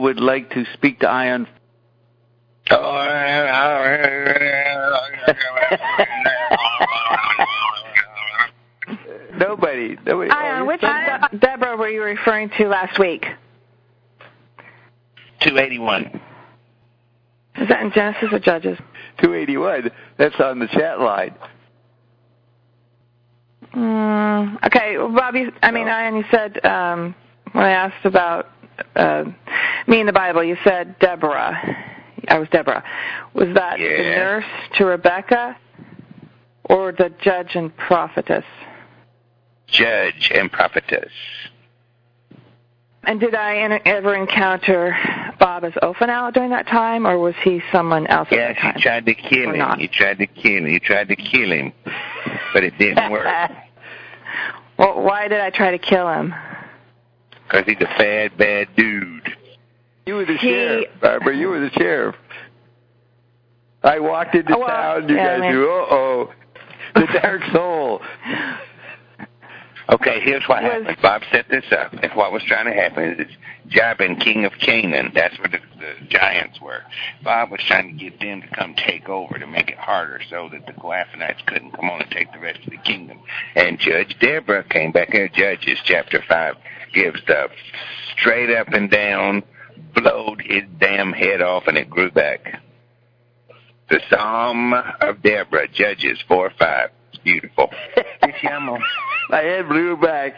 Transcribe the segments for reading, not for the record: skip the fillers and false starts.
would like to speak to Ion? Nobody. Ion, which Deborah were you referring to last week? 281. Is that in Genesis or Judges? 281. That's on the chat line. Okay, well, Bob, Ion, you said, when I asked about me in the Bible, you said Deborah. I was Deborah. Was that the nurse to Rebecca or the judge and prophetess? Judge and prophetess. And did I ever encounter Bob as Ophanal during that time, or was he someone else at that time? Yes, you tried to kill him. Not? You tried to kill him, but it didn't work. Well, why did I try to kill him? Because he's a bad dude. You were the sheriff, Barbara. You were the sheriff. I walked into town, you guys knew, the dark soul. Okay, here's what happened. Bob set this up. And what was trying to happen is Jabin, king of Canaan, that's where the giants were. Bob was trying to get them to come take over to make it harder so that the Coaphonites couldn't come on and take the rest of the kingdom. And Judge Deborah came back here, Judges chapter 5, gives the straight up and down, blowed his damn head off, and it grew back. The Psalm of Deborah, Judges 4:5. It's beautiful. My head blew back.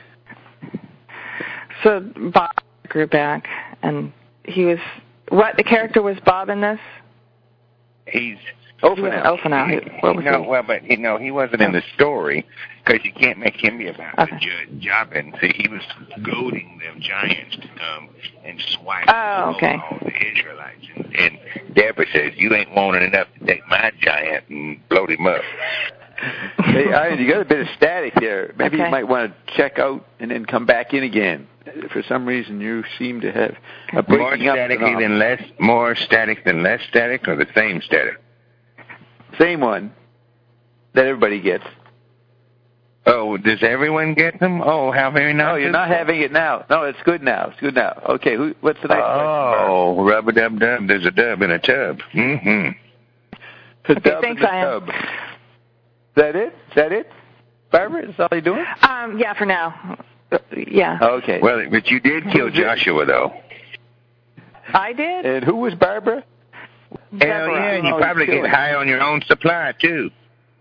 So Bob grew back, and he was... What the character was Bob in this? He's... Ophanal. What was he? Well, but he wasn't in the story because you can't make him be about the judge Jabin. See, he was goading them giants to come and swipe all the Israelites. And Deborah says, "You ain't wanted enough to take my giant," and blowed him up. Hey, Ian, you got a bit of static there. Maybe you might want to check out and then come back in again. For some reason, you seem to have a breaking up. More static than less static, or the same static? Same one that everybody gets. Oh, does everyone get them? Oh, how very nice. No, you're not having it now. No, it's good now. It's good now. Okay, what's the next question? Oh, rub-a-dub-dub. There's a dub in a tub. Mm-hmm. Okay, thanks, Ian. Is that it? Is that it? Barbara, is that all you're doing? Yeah, for now. Yeah. Okay. Well, but you did kill Joshua, though. I did? And who was Barbara? Hell yeah, and you probably get high on your own supply, too.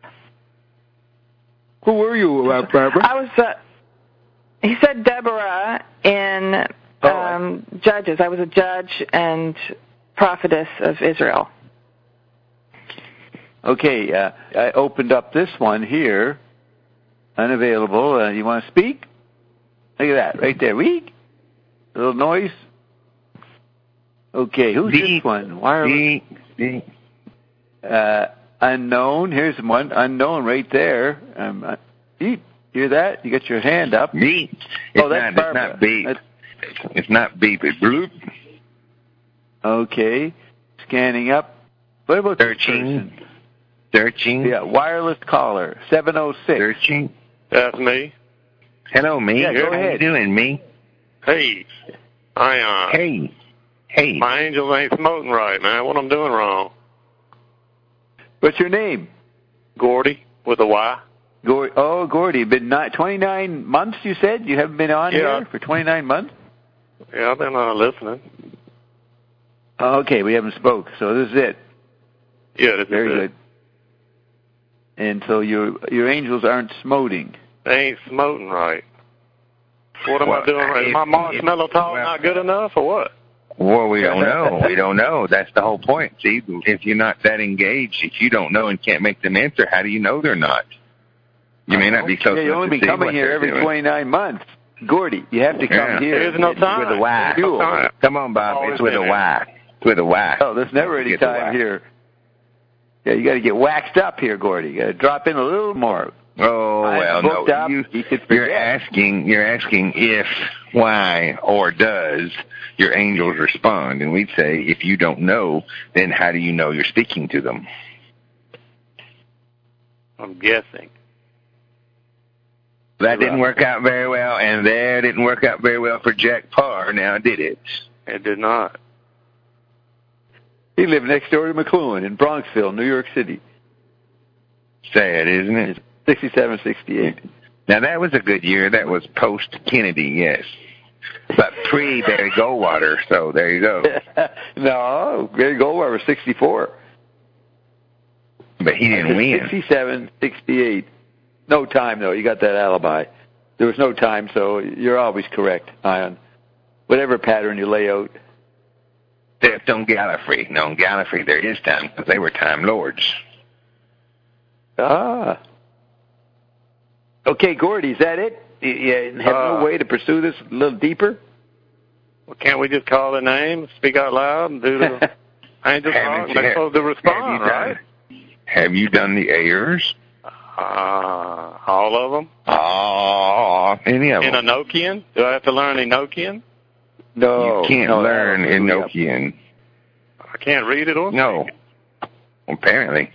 Who were you, Barbara? I was, he said Deborah in Judges. I was a judge and prophetess of Israel. Okay, I opened up this one here. Unavailable. You want to speak? Look at that, right there. Weak. A little noise. Okay, who's this one? Wireless. Unknown. Here's one. Unknown right there. Beep. Hear that? You got your hand up. Beep. That's Barbara. It's not beep. It's not beep. It's bloop. Okay. Scanning up. What about Searching. Yeah, wireless caller. 706. Searching. That's me. Hello, me. Yeah, go ahead. How you doing, me? Hey. Hey. My angels ain't smoking right, man. What I'm doing wrong? What's your name? Gordy, with a Y. Gordy. Been 29 months, you said? You haven't been on here for 29 months? Yeah, I've been listening. Okay, we haven't spoke, so this is it. Yeah, this is Very good. And so your angels aren't smoting. They ain't smoting right. What am I doing right? Is my marshmallow talk not good enough, or what? Well, we don't know. We don't know. That's the whole point. See, if you're not that engaged, if you don't know and can't make them answer, how do you know they're not? You may not be close enough to see. You've only been coming here every 29 months. Gordy, you have to come here. There's no time. With a Y. No. Come on, Bob. It's with a Y. It's with a Y. Oh, there's never any time here. Yeah, you got to get waxed up here, Gordy. You got to drop in a little more. Oh, well, no. You're asking if, why, or does your angels respond? And we'd say, if you don't know, then how do you know you're speaking to them? I'm guessing. That didn't work out very well, and that didn't work out very well for Jack Parr, now did it? It did not. He lived next door to McLuhan in Bronxville, New York City. Sad, isn't it? 67, 68. Now, that was a good year. That was post-Kennedy, yes. But pre-Barry Goldwater, so there you go. No, Barry Goldwater was 64. But he didn't win. 67, 68. No time, though. You got that alibi. There was no time, so you're always correct, Ion. Whatever pattern you lay out. Except on Gallifrey. No, on Gallifrey there is time, because they were Time Lords. Ah. Okay, Gordy, is that it? You have no way to pursue this a little deeper? Well, can't we just call the name, speak out loud, and do the angel talk, and they're supposed to respond, right? Have you done the airs? All of them? Any of them. In Enochian? Do I have to learn Enochian? No. You can't learn Enochian. I can't read it, or? No. Apparently.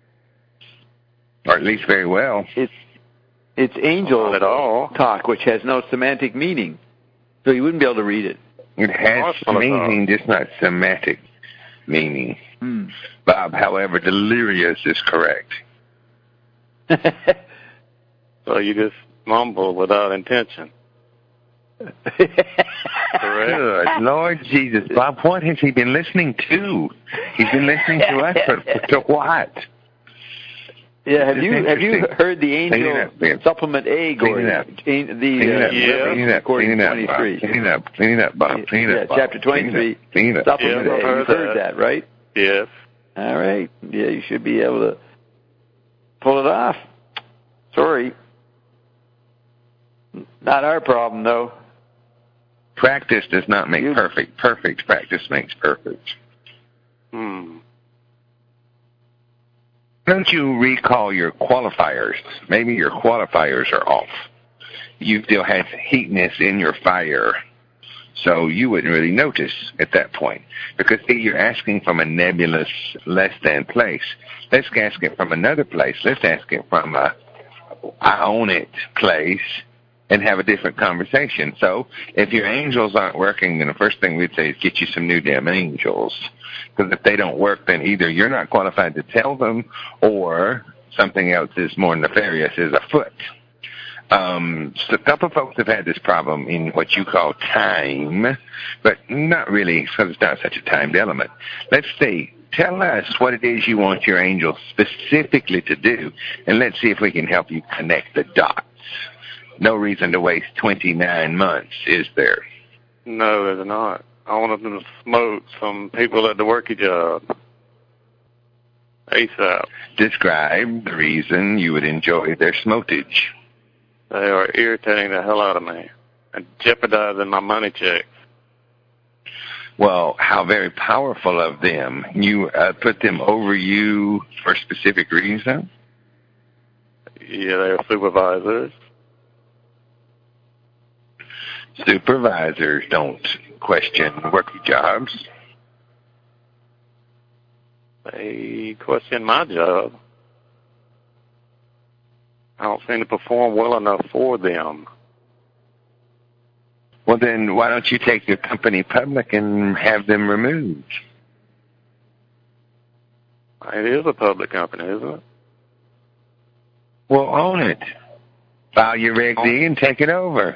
Or at least very well. It's angel talk, which has no semantic meaning. So you wouldn't be able to read it. It has meaning, just not semantic meaning. Bob, however, delirious is correct. So you just mumble without intention. Correct. Good Lord Jesus. Bob, what has he been listening to? He's been listening to us, but to what? Yeah, have you heard the Angel Supplement A, Gordon? Clean it up, Bob. Chapter 23. Clean it up. Supplement A. You've heard that, right? Yes. All right. Yeah, you should be able to pull it off. Sorry. Not our problem, though. Practice does not make perfect. Perfect practice makes perfect. Don't you recall your qualifiers? Maybe your qualifiers are off. You still have heatness in your fire, so you wouldn't really notice at that point. Because, see, you're asking from a nebulous, less-than place. Let's ask it from another place. Let's ask it from a I own it place and have a different conversation. So if your angels aren't working, then the first thing we'd say is get you some new damn angels. Because if they don't work, then either you're not qualified to tell them or something else is more nefarious is afoot. So a couple of folks have had this problem in what you call time, but not really, because it's not such a timed element. Let's see. Tell us what it is you want your angels specifically to do, and let's see if we can help you connect the dots. No reason to waste 29 months, is there? No, there's not. I want them to smoke some people at the worky job. ASAP. Describe the reason you would enjoy their smotage. They are irritating the hell out of me and jeopardizing my money checks. Well, how very powerful of them. You put them over you for a specific reason? Yeah, they are supervisors. Supervisors don't question worky jobs. They question my job. I don't seem to perform well enough for them. Well, then why don't you take your company public and have them removed? It is a public company, isn't it? Well, own it. File your Reg D and take it over.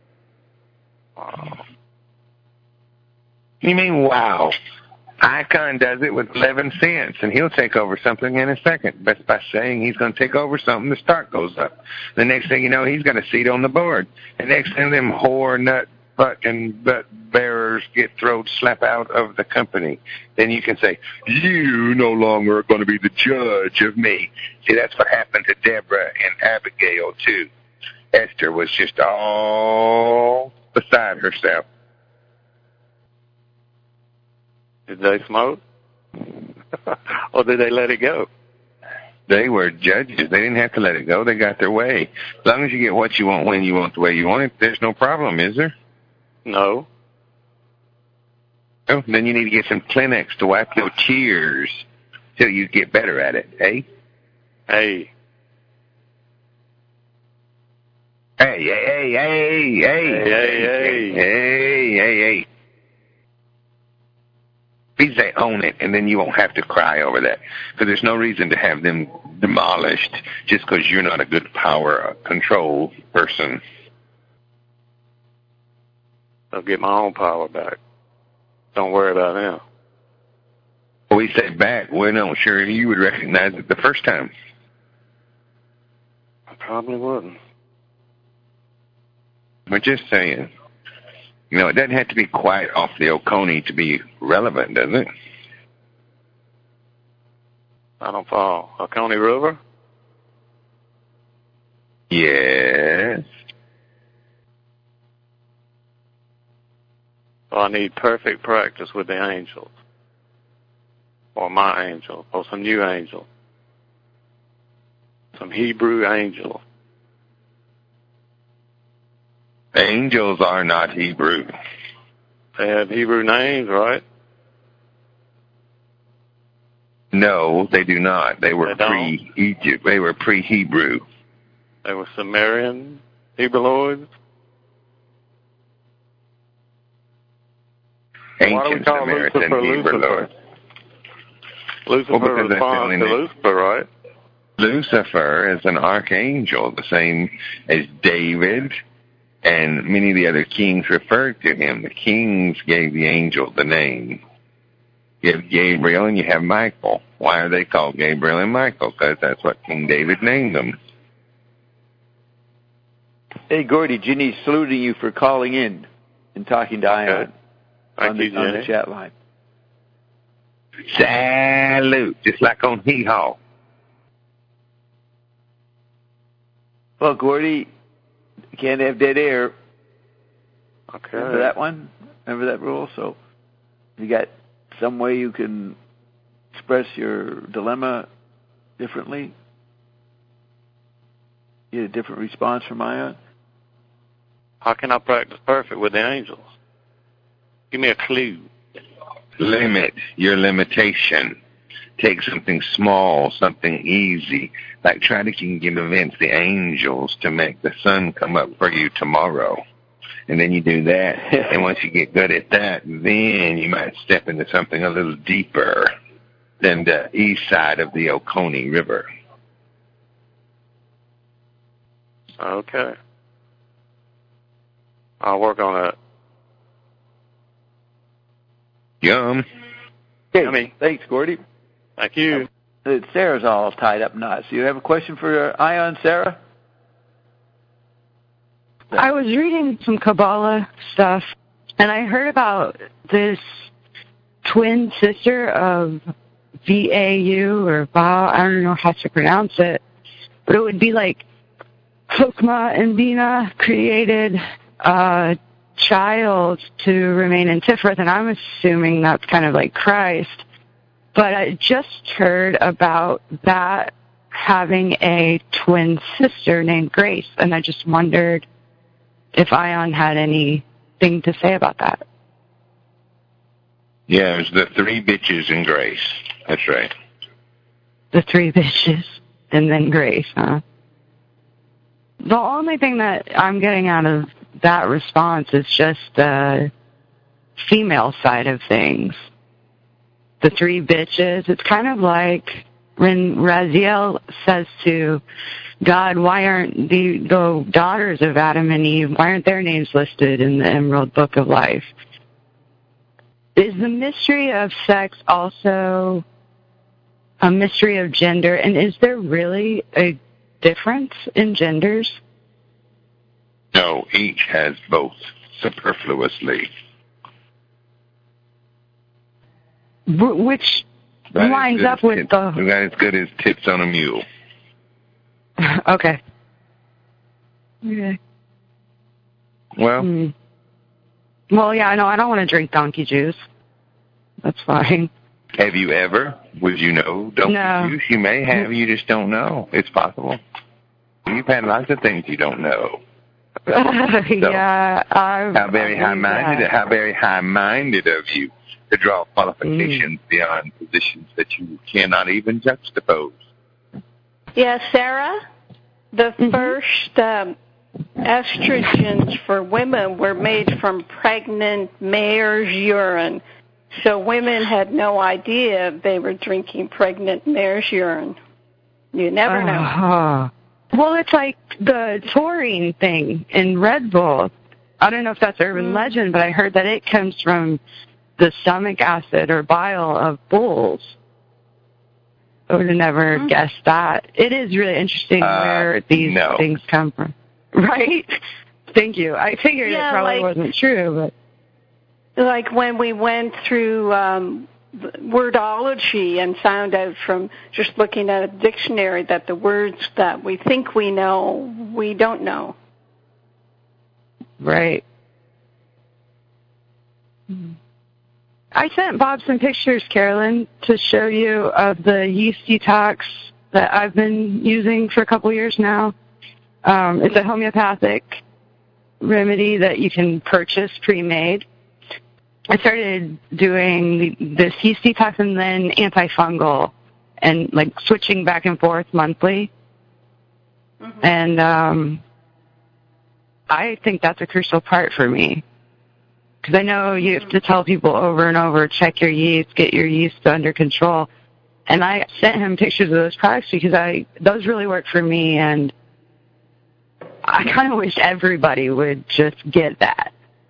You mean, wow. Icon does it with 11 cents, and he'll take over something in a second. But by saying he's going to take over something, the stock goes up. The next thing you know, he's got a seat on the board. The next thing, them whore, nut, butt, and butt bearers get thrown slap out of the company. Then you can say, you no longer are going to be the judge of me. See, that's what happened to Deborah and Abigail, too. Esther was just all beside herself. Did they smoke? Or did they let it go? They were judges. They didn't have to let it go. They got their way. As long as you get what you want, when you want, the way you want it, there's no problem, is there? No. Oh, then you need to get some Kleenex to wipe your tears till you get better at it, eh? Hey. Hey. We say own it, and then you won't have to cry over that. Because there's no reason to have them demolished just because you're not a good power control person. I'll get my own power back. Don't worry about them. We say back, we're not sure you would recognize it the first time. I probably wouldn't. We're just saying. You know, it doesn't have to be quite off the Oconee to be relevant, does it? I don't follow. Oconee River? Yes. So I need perfect practice with the angels. Or my angel. Or some new angel. Some Hebrew angel. Angels are not Hebrew. They have Hebrew names, right? No, they do not. They were pre-Egypt. They were pre-Hebrew. They were Sumerian Hebrewoids? Ancient Samaritan Hebrewoids. Lucifer responds to Lucifer, right? Lucifer is an archangel, the same as David, and many of the other kings referred to him. The kings gave the angel the name. You have Gabriel and you have Michael. Why are they called Gabriel and Michael? Because that's what King David named them. Hey, Gordy, Ginny's saluting you for calling in and talking to Ion on the chat line. Salute, just like on Hee Haw. Well, Gordy, you can't have dead air. Okay. Remember that one? Remember that rule? So you got some way you can express your dilemma differently? Get a different response from Ion? How can I practice perfect with the angels? Give me a clue. Limit your limitation. Take something small, something easy. Like try to convince the angels to make the sun come up for you tomorrow. And then you do that. And once you get good at that, then you might step into something a little deeper than the east side of the Oconee River. Okay. I'll work on it. Yum. Okay, thanks, Gordy. Thank you. Sarah's all tied up knots. You have a question for Ion, Sarah? I was reading some Kabbalah stuff, and I heard about this twin sister of V-A-U or Ba, I don't know how to pronounce it, but it would be like Chokmah and Bina created a child to remain in Tiferet, and I'm assuming that's kind of like Christ. But I just heard about that having a twin sister named Grace, and I just wondered if Ion had anything to say about that. Yeah, it was the three bitches and Grace. That's right. The three bitches and then Grace, huh? The only thing that I'm getting out of that response is just the female side of things. The three bitches, it's kind of like when Raziel says to God, why aren't the daughters of Adam and Eve, why aren't their names listed in the Emerald Book of Life? Is the mystery of sex also a mystery of gender? And is there really a difference in genders? No, each has both superfluously. Which lines up with the... We got as good as tips on a mule. Okay. Okay. Well... Well, yeah, I know. I don't want to drink donkey juice. That's fine. Have you ever? Would you know donkey juice? You may have. You just don't know. It's possible. You've had lots of things you don't know. So, yeah. How very high-minded of you to draw qualifications beyond positions that you cannot even juxtapose. Yeah, Sarah, the first estrogens for women were made from pregnant mare's urine. So women had no idea they were drinking pregnant mare's urine. You never know. Well, it's like the taurine thing in Red Bull. I don't know if that's urban legend, but I heard that it comes from the stomach acid or bile of bulls. I would have never guessed that. It is really interesting where these things come from. Right? Thank you. I figured it probably wasn't true, but... Like when we went through Wordology and found out from just looking at a dictionary that the words that we think we know, we don't know. Right. I sent Bob some pictures, Carolyn, to show you of the yeast detox that I've been using for a couple years now. It's a homeopathic remedy that you can purchase pre-made. I started doing this yeast detox and then antifungal and like switching back and forth monthly. And I think that's a crucial part for me. Because I know you have to tell people over and over, check your yeast, get your yeast under control. And I sent him pictures of those products because those really work for me, and I kind of wish everybody would just get that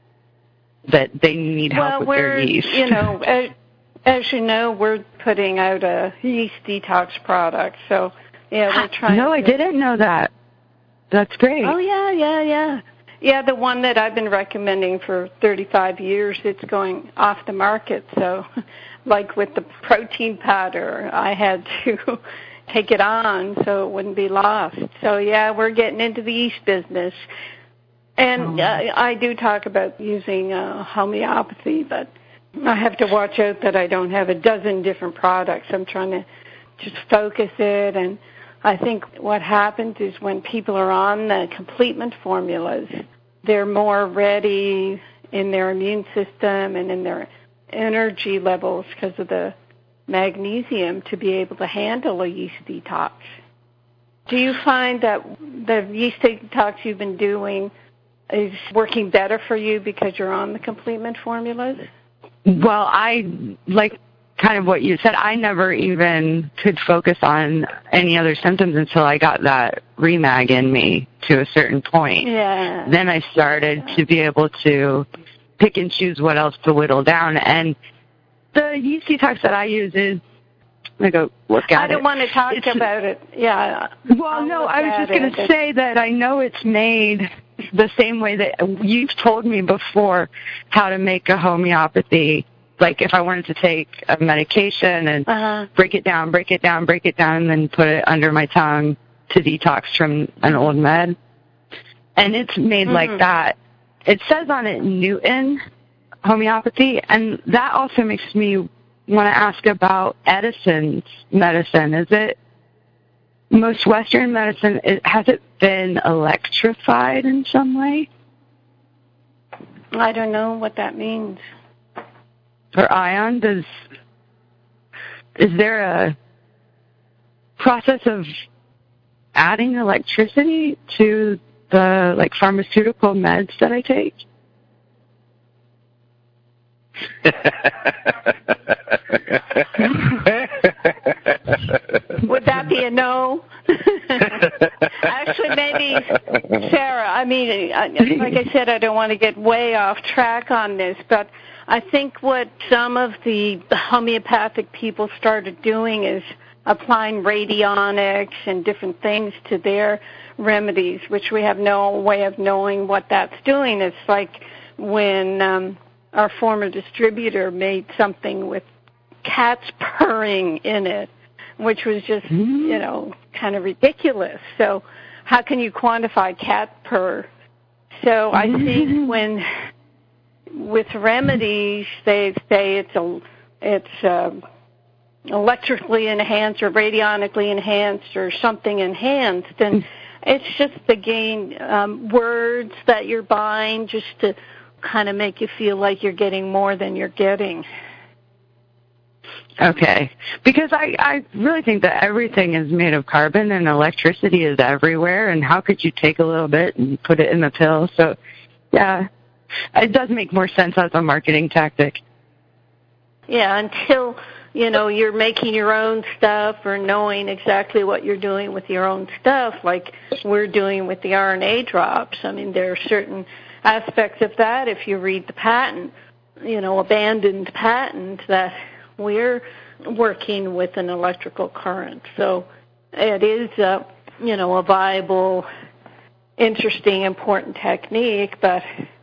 they need help with their yeast. You know, as you know, we're putting out a yeast detox product. So, yeah, we're trying I didn't know that. That's great. Oh, yeah. Yeah, the one that I've been recommending for 35 years, it's going off the market. So, like with the protein powder, I had to take it on so it wouldn't be lost. So, yeah, we're getting into the yeast business. And I do talk about using homeopathy, but I have to watch out that I don't have a dozen different products. I'm trying to just focus it. And I think what happens is when people are on the complement formulas, they're more ready in their immune system and in their energy levels because of the magnesium to be able to handle a yeast detox. Do you find that the yeast detox you've been doing is working better for you because you're on the complement formulas? Well, I like kind of what you said. I never even could focus on any other symptoms until I got that remag in me to a certain point. Yeah. Then I started to be able to pick and choose what else to whittle down. And the yeast detox that I use is, I'm going to go look at it. I don't want to talk about it. Yeah. Well, no, I was just going to say that I know it's made the same way that you've told me before how to make a homeopathy. Like if I wanted to take a medication and break it down, and then put it under my tongue to detox from an old med. And it's made like that. It says on it Newton homeopathy, and that also makes me want to ask about Edison's medicine. Is it most Western medicine, has it been electrified in some way? I don't know what that means. For ion, is there a process of adding electricity to the like pharmaceutical meds that I take? Would that be a no? Actually, maybe, Sarah, I mean, like I said, I don't want to get way off track on this, but I think what some of the homeopathic people started doing is applying radionics and different things to their remedies, which we have no way of knowing what that's doing. It's like when our former distributor made something with cats purring in it, which was just, you know, kind of ridiculous. So how can you quantify cat purr? So I think when with remedies they say it's electrically enhanced or radionically enhanced or something enhanced, and it's just to gain words that you're buying just to kind of make you feel like you're getting more than you're getting. Okay. Because I really think that everything is made of carbon and electricity is everywhere, and how could you take a little bit and put it in the pill? So, yeah, it does make more sense as a marketing tactic. Yeah, until, you're making your own stuff or knowing exactly what you're doing with your own stuff, like we're doing with the RNA drops. I mean, there are certain aspects of that, if you read the patent, abandoned patent, that we're working with an electrical current. So it is, a viable, interesting, important technique, but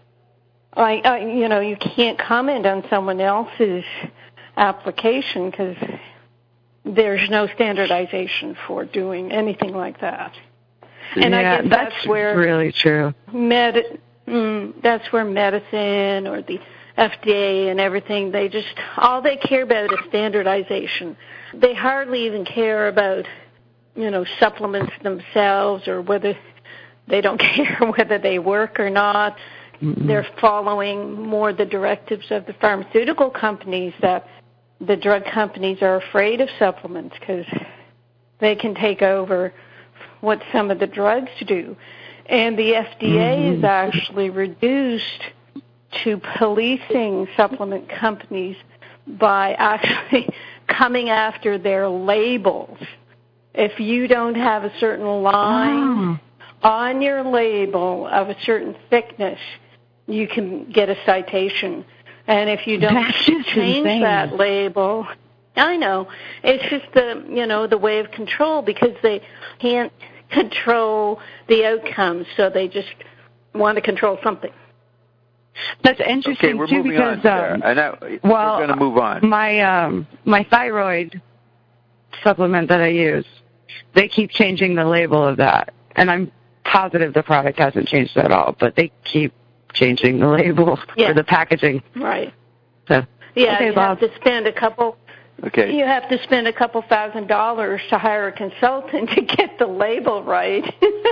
you can't comment on someone else's application because there's no standardization for doing anything like that. And I guess that's where really true. That's where medicine or the FDA and everything, all they care about is standardization. They hardly even care about, supplements themselves, or whether they don't care whether they work or not. Mm-hmm. They're following more the directives of the pharmaceutical companies, that the drug companies are afraid of supplements because they can take over what some of the drugs do. And the FDA is actually reduced to policing supplement companies by actually coming after their labels. If you don't have a certain line on your label of a certain thickness, you can get a citation. And if you don't change that label, I know, it's just the way of control, because they can't control the outcomes, so they just want to control something. That's interesting, we're too, moving because on, we're going to move on. My thyroid supplement that I use, they keep changing the label of that, and I'm positive the product hasn't changed at all, but they keep changing the label for the packaging. Right. So, you have to spend a couple. Okay. You have to spend a couple $1,000s to hire a consultant to get the label right.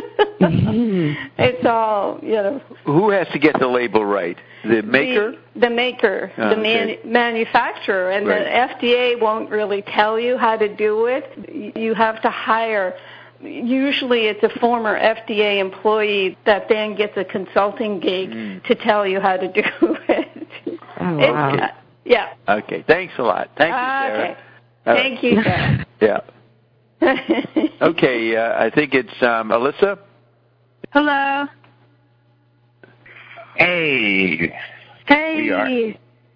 It's all, Who has to get the label right? The maker? The maker, manufacturer, and the FDA won't really tell you how to do it. You have to hire. Usually it's a former FDA employee that then gets a consulting gig to tell you how to do it. Oh, wow. Yeah. Okay. Thanks a lot. Thank you, Sarah. Okay. Thank you, Sarah. Yeah. Okay. I think it's Alyssa. Hello. Hey. Hey.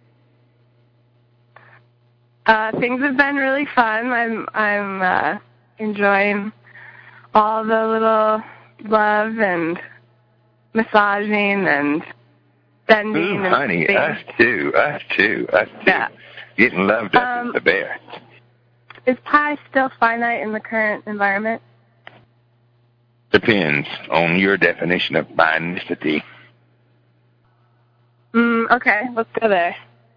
Things have been really fun. I'm enjoying all the little love and massaging and bending. Ooh, honey, us too. Yeah. Getting loved up as the bear. Is pi still finite in the current environment? Depends on your definition of finity. Okay, let's go there.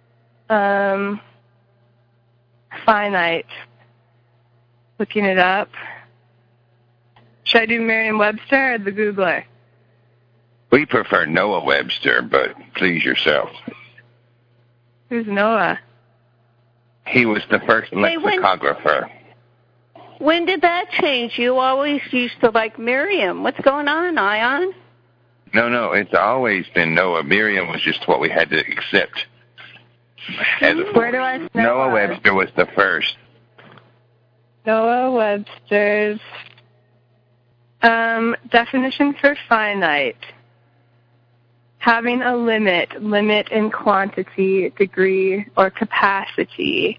Finite. Looking it up. Should I do Merriam-Webster or the Googler? We prefer Noah Webster, but please yourself. Who's Noah? He was the first lexicographer. When did that change? You always used to like Merriam. What's going on, Ion? No, it's always been Noah. Merriam was just what we had to accept. Where do I know Noah Webster was the first. Noah Webster's definition for finite. Having a limit in quantity, degree, or capacity.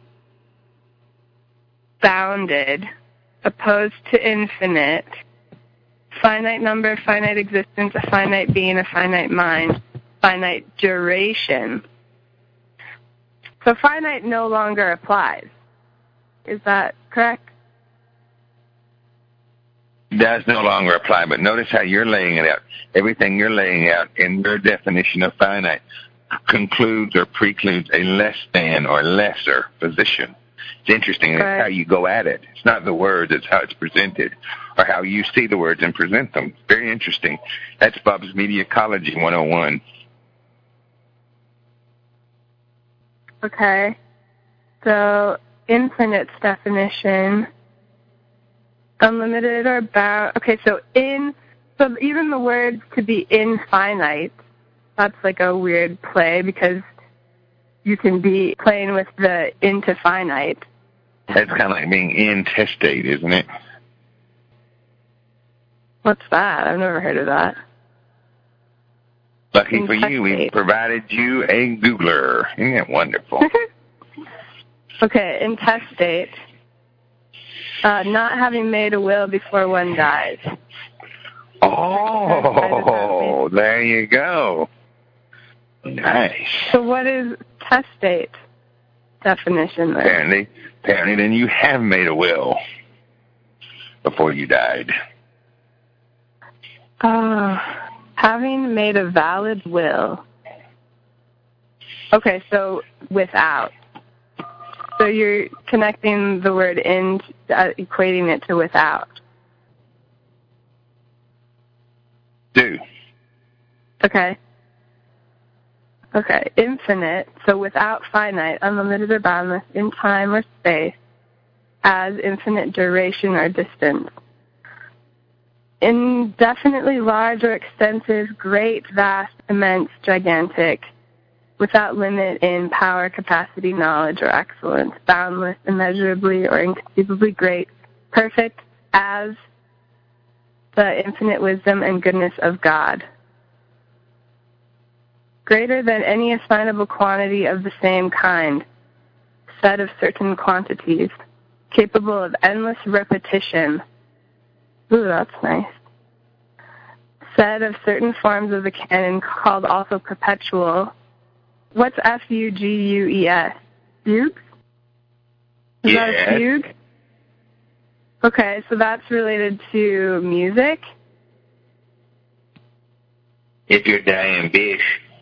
Bounded, opposed to infinite. Finite number, finite existence, a finite being, a finite mind, finite duration. So finite no longer applies. Is that correct? Does no longer apply, but notice how you're laying it out. Everything you're laying out in your definition of finite concludes or precludes a less than or lesser position. It's interesting. It's how you go at it. It's not the words, it's how it's presented, or how you see the words and present them. Very interesting. That's Bob's Mediacology 101. Okay. So, infinite's definition, unlimited or bound. Okay, so even the words to be infinite, that's like a weird play, because you can be playing with the into finite. That's kind of like being intestate, isn't it? What's that? I've never heard of that. Lucky for you, we provided you a Googler. Isn't that wonderful? Okay, intestate. Not having made a will before one dies. Oh, there you go. Nice. So what is testate definition then? Apparently then you have made a will before you died. Having made a valid will. Okay, so without. So you're connecting the word in, equating it to without. Do. Okay. Okay, infinite, so without finite, unlimited or boundless, in time or space, as infinite duration or distance. Indefinitely large or extensive, great, vast, immense, gigantic, without limit in power, capacity, knowledge, or excellence, boundless, immeasurably, or inconceivably great, perfect as the infinite wisdom and goodness of God. Greater than any assignable quantity of the same kind, set of certain quantities, capable of endless repetition. Ooh, that's nice. Set of certain forms of the canon called also perpetual. What's F-U-G-U-E-S? Fugues? Is that a fugue? Okay, so that's related to music? If you're Diane Bish.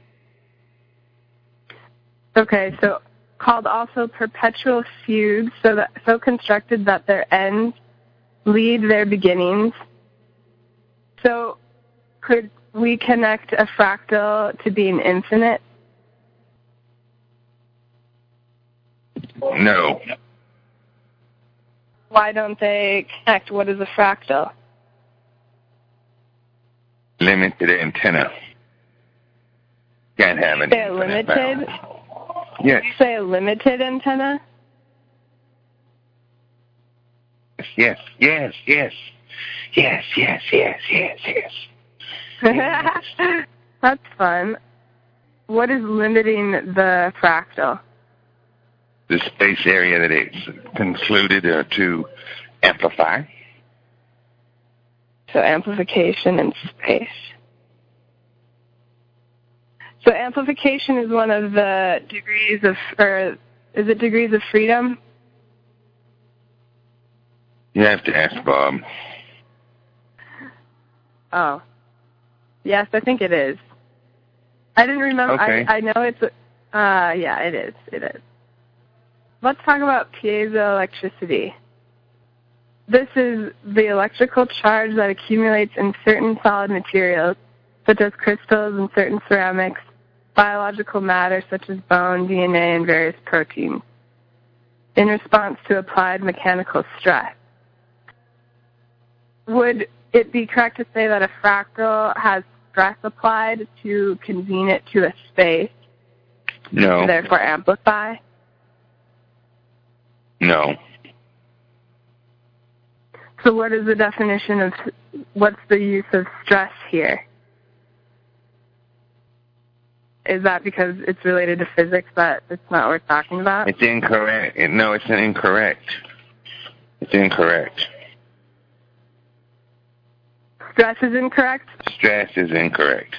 Okay, so called also perpetual fugues, so constructed that their ends lead their beginnings. So could we connect a fractal to being infinite? No. Why don't they connect? What is a fractal? Limited antenna. Can't have an Say a limited? Yes. Did you say a limited antenna? Yes. That's fun. What is limiting the fractal? The space area that it's concluded to amplify. So amplification in space. So amplification is one of the degrees of, or is it degrees of freedom? You have to ask Bob. Oh. Yes, I think it is. I didn't remember. Okay. I know it's, yeah, it is. It is. Let's talk about piezoelectricity. This is the electrical charge that accumulates in certain solid materials, such as crystals and certain ceramics, biological matter such as bone, DNA, and various proteins, in response to applied mechanical stress. Would it be correct to say that a fractal has stress applied to convene it to a space? No. And therefore amplify? No. So what is the definition of, what's the use of stress here? Is that because it's related to physics that it's not worth talking about? It's incorrect. No, it's incorrect. It's incorrect. Stress is incorrect? Stress is incorrect.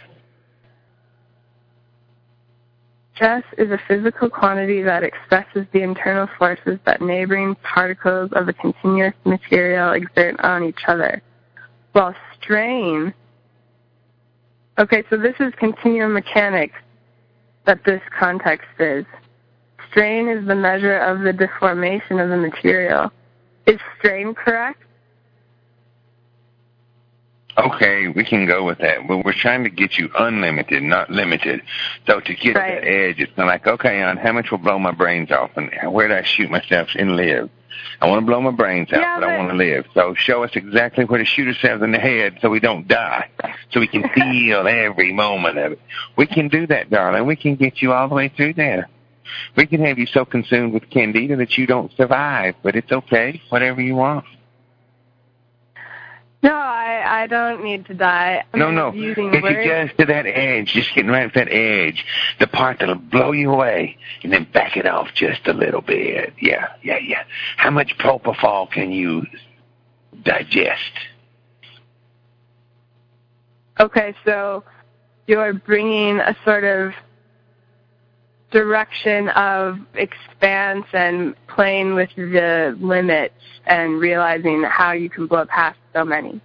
Stress is a physical quantity that expresses the internal forces that neighboring particles of a continuous material exert on each other. While strain, okay, so this is continuum mechanics that this context is. Strain is the measure of the deformation of the material. Is strain correct? Okay, we can go with that, but we're trying to get you unlimited, not limited. So to get right. that edge, it's kind of like, okay, how much will blow my brains off, and where do I shoot myself and live? I want to blow my brains out, but I want to live. So show us exactly where to shoot ourselves in the head so we don't die, so we can feel every moment of it. We can do that, darling. We can get you all the way through there. We can have you so consumed with Candida that you don't survive, but it's okay. Whatever you want. No, I don't need to die. No. If you're just to that edge, just getting right at that edge, the part that'll blow you away, and then back it off just a little bit. Yeah. How much propofol can you digest? Okay, so you're bringing a sort of direction of expanse and playing with the limits and realizing how you can blow past so many.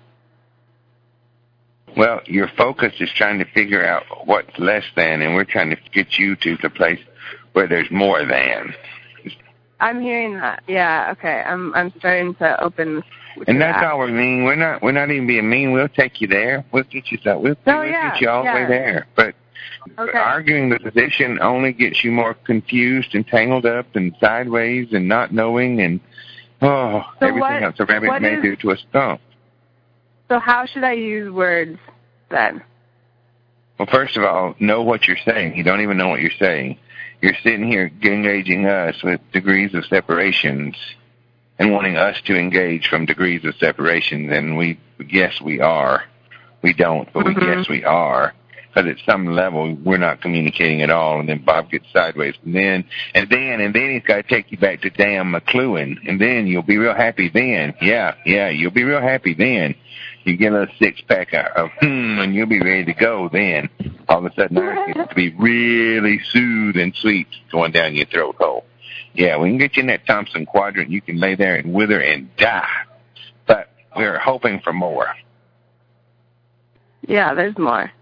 Well, your focus is trying to figure out what's less than, and we're trying to get you to the place where there's more than. I'm hearing that. Yeah, okay. I'm starting to open. And that's all we mean. We're not even being mean. We'll take you there. We'll get you we'll get you all the way there. But arguing the position only gets you more confused and tangled up and sideways and not knowing and everything else a rabbit may do to a stump. So how should I use words then? Well, first of all, know what you're saying. You don't even know what you're saying. You're sitting here engaging us with degrees of separations and wanting us to engage from degrees of separations, and we are. We don't, but we guess we are. Because at some level, we're not communicating at all, and then Bob gets sideways. And then he's got to take you back to damn McLuhan, and then you'll be real happy then. Yeah, you'll be real happy then. You get a little six-pack of and you'll be ready to go then. All of a sudden, ours gets to be really soothe and sweet going down your throat hole. Yeah, we can get you in that Thompson quadrant. You can lay there and wither and die. But we're hoping for more. Yeah, there's more.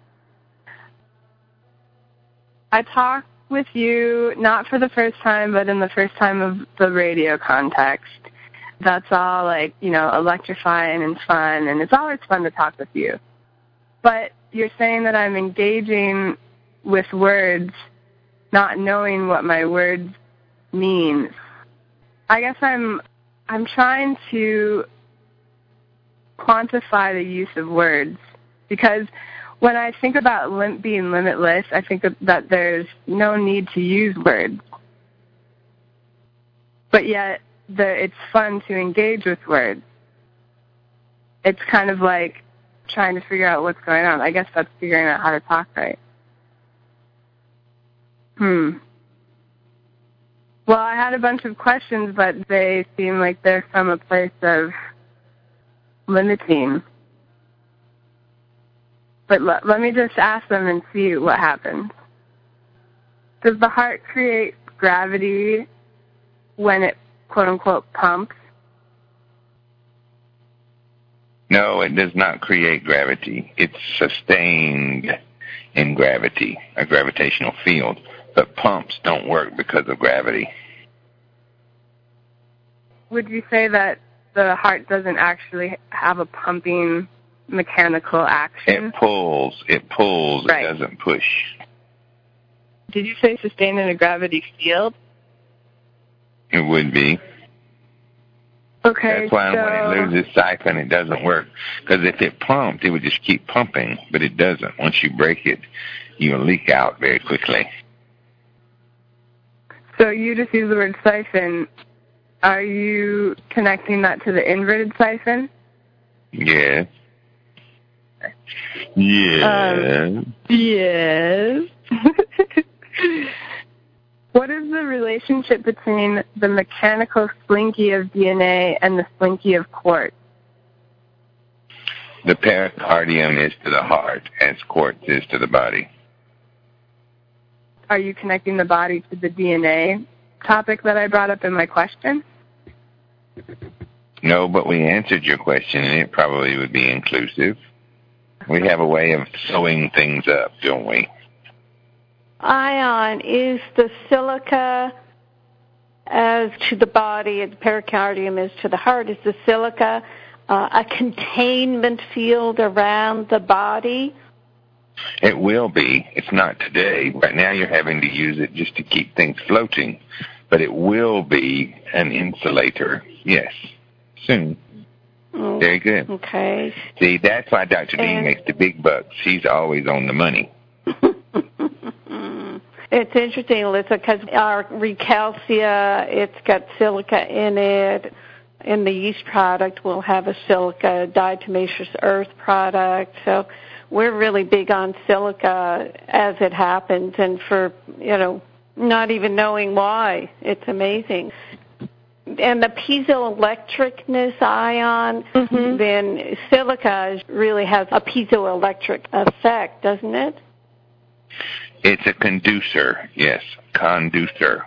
I talked with you, not for the first time, but in the first time of the radio context. That's all, electrifying and fun, and it's always fun to talk with you. But you're saying that I'm engaging with words, not knowing what my words mean. I guess I'm trying to quantify the use of words, because when I think about being limitless, I think that there's no need to use words. But yet, it's fun to engage with words. It's kind of like trying to figure out what's going on. I guess that's figuring out how to talk right. Well, I had a bunch of questions, but they seem like they're from a place of limiting. But let me just ask them and see what happens. Does the heart create gravity when it, quote-unquote, pumps? No, it does not create gravity. It's sustained in gravity, a gravitational field. But pumps don't work because of gravity. Would you say that the heart doesn't actually have a pumping mechanical action? It pulls. Right. It doesn't push. Did you say sustained in a gravity field? It would be. Okay, that's why when it loses siphon, it doesn't work. Because if it pumped, it would just keep pumping, but it doesn't. Once you break it, you'll leak out very quickly. So you just use the word siphon. Are you connecting that to the inverted siphon? Yes. Yes. Yes. What is the relationship between the mechanical slinky of DNA and the slinky of quartz? The pericardium is to the heart as quartz is to the body. Are you connecting the body to the DNA topic that I brought up in my question? No, but we answered your question, and it probably would be inclusive. We have a way of sewing things up, don't we? Ion, is the silica as to the body, the pericardium is to the heart, is the silica a containment field around the body? It will be. It's not today. Right now you're having to use it just to keep things floating. But it will be an insulator, yes, soon. Oh, very good. Okay. See, that's why Dr. Dean makes the big bucks. He's always on the money. It's interesting, Alyssa, because our Recalcia, it's got silica in it. In the yeast product, we'll have a silica diatomaceous earth product. So we're really big on silica as it happens, and for, not even knowing why. It's amazing. And the piezoelectricness ion, then silica really has a piezoelectric effect, doesn't it? It's a conducer, yes, conducer.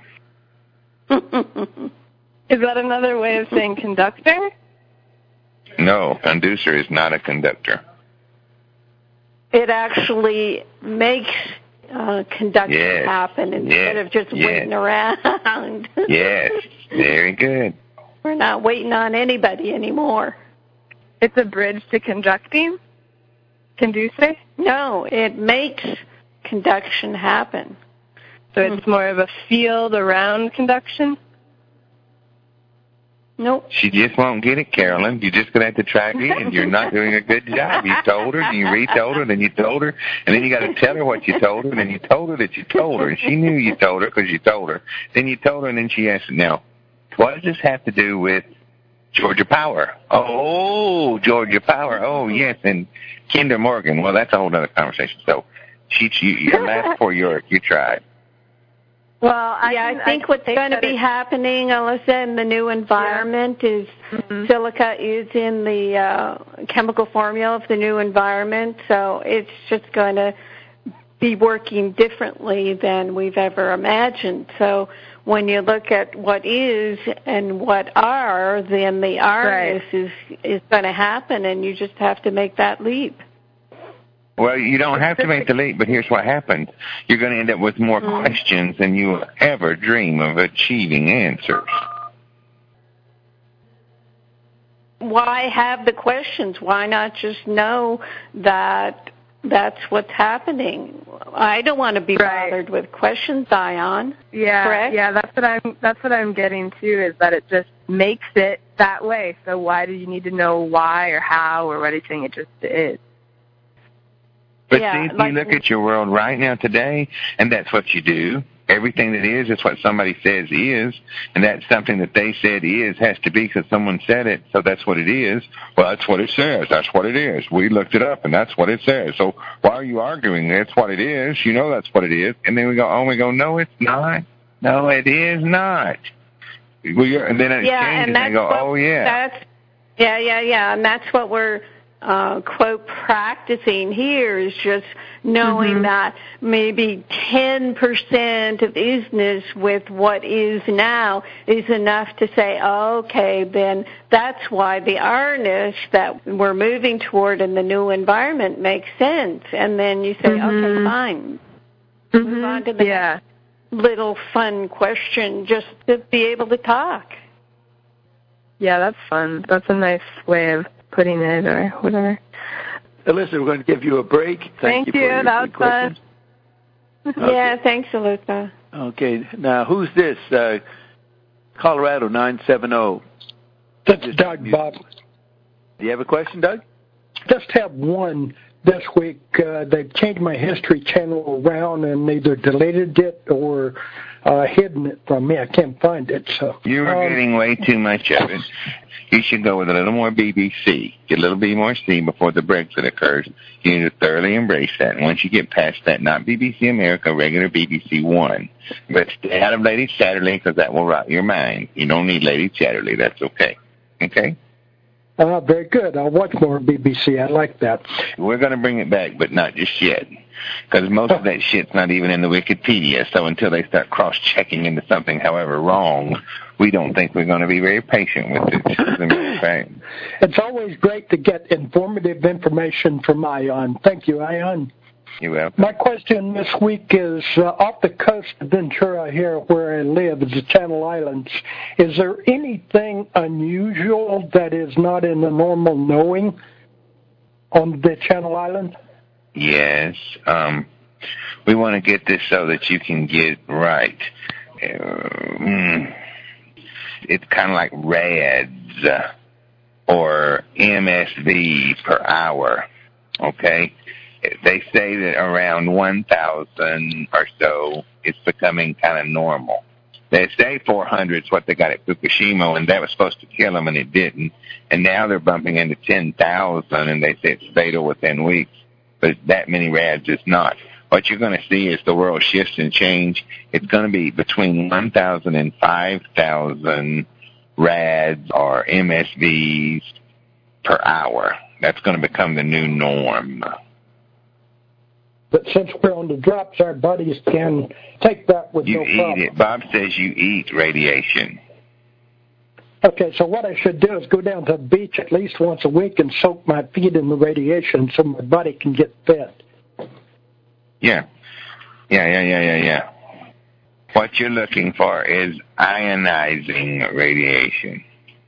Is that another way of saying conductor? No, conducer is not a conductor. It actually makes conduction happen instead of just waiting around. Yes, very good. We're not waiting on anybody anymore. It's a bridge to conducting? Conducer? No, it makes conduction happen. So it's more of a field around conduction? Nope. She just won't get it, Carolyn. You're just going to have to try again. You're not doing a good job. You told her, and you retold her, then you told her, and then you got to tell her what you told her, and then you told her that you told her, and she knew you told her because you told her. Then you told her, and then she asked, now, what does this have to do with Georgia Power? Oh, Georgia Power. Oh, yes, and Kinder Morgan. Well, that's a whole other conversation. So your last 4 York, you tried. Well, I think what's going to be happening, Alyssa, in the new environment is silica is in the chemical formula of the new environment, so it's just going to be working differently than we've ever imagined. So when you look at what is and what are, then the R-ness is going to happen, and you just have to make that leap. Well, you don't have to make the leap, but here's what happens. You're going to end up with more questions than you will ever dream of achieving answers. Why have the questions? Why not just know that that's what's happening? I don't want to be bothered with questions, Dion. Yeah, correct? Yeah, that's what I'm getting to, is that it just makes it that way. So why do you need to know why or how or anything? It just is. But see, you look at your world right now today, and that's what you do. Everything that is what somebody says is, and that's something that they said is has to be because someone said it, so that's what it is. Well, that's what it says. That's what it is. We looked it up, and that's what it says. So why are you arguing? That's what it is. You know that's what it is. And then we go, no, it's not. No, it is not. And then it changes, and they go, oh, yeah. And that's what we're quote practicing here, is just knowing that maybe 10% of isness with what is now is enough to say, okay, then that's why the R-ness that we're moving toward in the new environment makes sense. And then you say, okay, fine. Move on to the next little fun question, just to be able to talk. Yeah, that's fun. That's a nice way of putting it, or whatever. Alyssa, we're going to give you a break. Thank you for your that was questions. fun. Okay. Yeah, thanks, Alyssa. Okay, now who's this? Colorado 970. That's Doug, Bob. Do you have a question, Doug? Just have one. This week, they've changed my History Channel around and either deleted it or hidden it from me. I can't find it. So you were getting way too much of it. You should go with a little more BBC. Get a little bit more C before the Brexit occurs. You need to thoroughly embrace that. And once you get past that, not BBC America, regular BBC One. But stay out of Lady Chatterley, because that will rot your mind. You don't need Lady Chatterley. That's okay. Okay? Very good. I'll watch more BBC. I like that. We're going to bring it back, but not just yet. Because most of that shit's not even in the Wikipedia. So until they start cross-checking into something, however wrong, we don't think we're going to be very patient with it. It's always great to get informative information from Ion. Thank you, Ion. You're welcome. My question this week is, off the coast of Ventura here where I live, is the Channel Islands. Is there anything unusual that is not in the normal knowing on the Channel Islands? Yes. We want to get this so that you can get right. It's kind of like rads or MSV per hour, okay? they say that around 1,000 or so, it's becoming kind of normal. They say 400 is what they got at Fukushima, and that was supposed to kill them, and it didn't. And now they're bumping into 10,000, and they say it's fatal within weeks. But that many rads is not. What you're going to see as the world shifts and change, it's going to be between 1,000 and 5,000 rads or MSVs per hour. That's going to become the new norm. But since we're on the drops, our bodies can take that with no problem. You eat it. Bob says you eat radiation. Okay, so what I should do is go down to the beach at least once a week and soak my feet in the radiation so my body can get fed. Yeah. What you're looking for is ionizing radiation.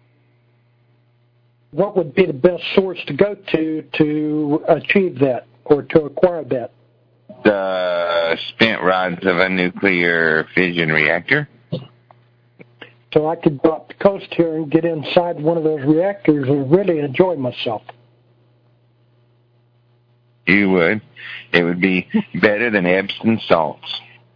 What would be the best source to go to achieve that or to acquire that? The spent rods of a nuclear fission reactor. So I could go up the coast here and get inside one of those reactors and really enjoy myself. You would. It would be better than Epsom salts.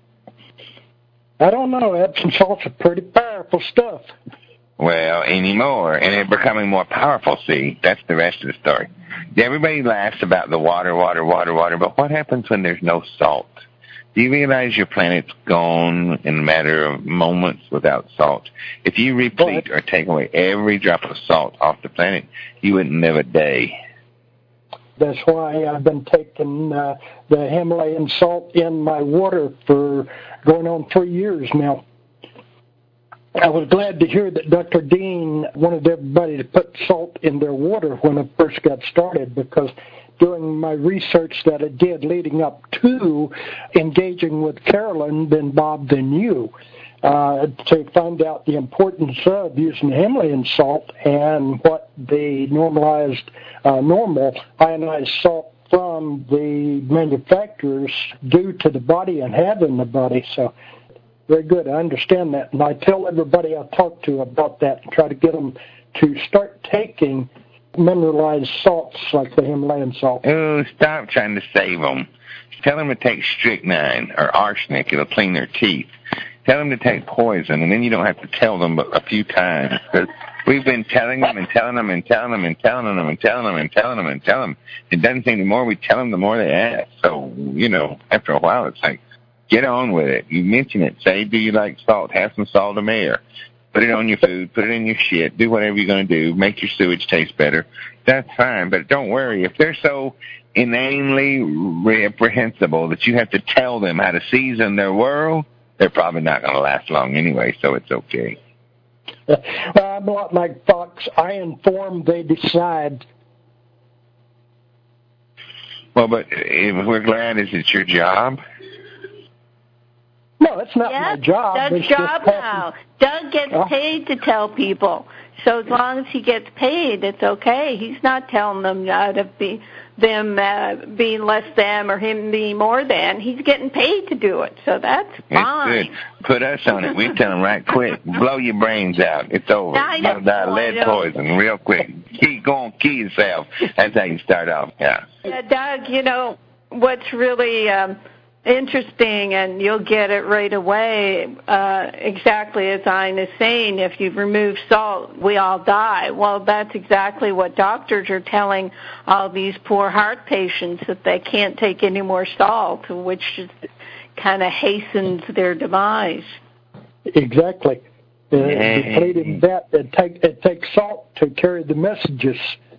I don't know. Epsom salts are pretty powerful stuff. Well, anymore, and they're becoming more powerful, see? That's the rest of the story. Everybody laughs about the water, but what happens when there's no salt? Do you realize your planet's gone in a matter of moments without salt? If you replete or take away every drop of salt off the planet, you wouldn't live a day. That's why I've been taking the Himalayan salt in my water for going on 3 years now. I was glad to hear that Dr. Dean wanted everybody to put salt in their water when I first got started, because during my research that I did leading up to engaging with Carolyn, then Bob, then you, to find out the importance of using Himalayan salt and what the normalized, normal ionized salt from the manufacturers do to the body and have in the body. So very good. I understand that. And I tell everybody I talk to about that and try to get them to start taking mineralized salts like the Himalayan salt. Oh, stop trying to save them. Tell them to take strychnine or arsenic. It'll clean their teeth. Tell them to take poison, and then you don't have to tell them but a few times. Because we've been telling them and telling them and telling them and telling them and telling them and telling them and telling them. It doesn't seem the more we tell them, the more they ask. So, after a while, it's like, get on with it. You mention it. Say, do you like salt? Have some salt and mayor. Put it on your food. Put it in your shit. Do whatever you're going to do. Make your sewage taste better. That's fine. But don't worry. If they're so inanely reprehensible that you have to tell them how to season their world, they're probably not going to last long anyway, so it's okay. Well, I'm a lot like Fox. I inform, they decide. Well, but if we're glad, is it your job? No, it's not my job. Doug's job now. Doug gets paid to tell people. So as long as he gets paid, it's okay. He's not telling them to be being less than or him being more than. He's getting paid to do it. So that's fine. It's good. Put us on it. We tell them right quick. Blow your brains out. It's over. You'll die of lead poison real quick. Keep going. Kill yourself. That's how you start off. Yeah. Doug, what's really interesting, and you'll get it right away, exactly as Ayn is saying, if you remove salt, we all die. Well, that's exactly what doctors are telling all these poor heart patients, that they can't take any more salt, which just kind of hastens their demise. Exactly. Depleting that, it takes salt to carry the messages.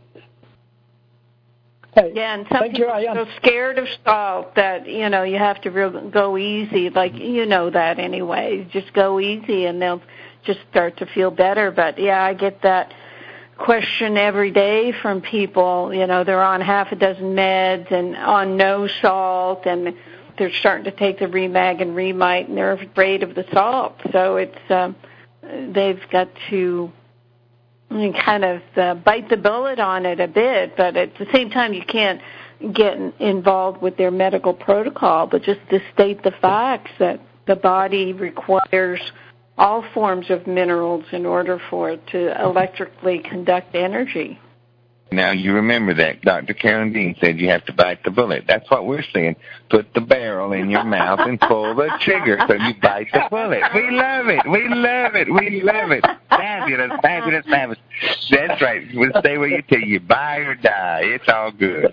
Hey, yeah, and some people are so scared of salt that, you have to go easy. Like, that anyway. Just go easy and they'll just start to feel better. But, yeah, I get that question every day from people. They're on half a dozen meds and on no salt, and they're starting to take the Remag and Remite, and they're afraid of the salt. So it's they've got to kind of bite the bullet on it a bit, but at the same time you can't get involved with their medical protocol, but just to state the facts that the body requires all forms of minerals in order for it to electrically conduct energy. Now, you remember that Dr. Karen Dean said you have to bite the bullet. That's what we're saying. Put the barrel in your mouth and pull the trigger so you bite the bullet. We love it. We love it. We love it. Fabulous, fabulous, fabulous. That's right. We'll stay where you tell you buy or die. It's all good.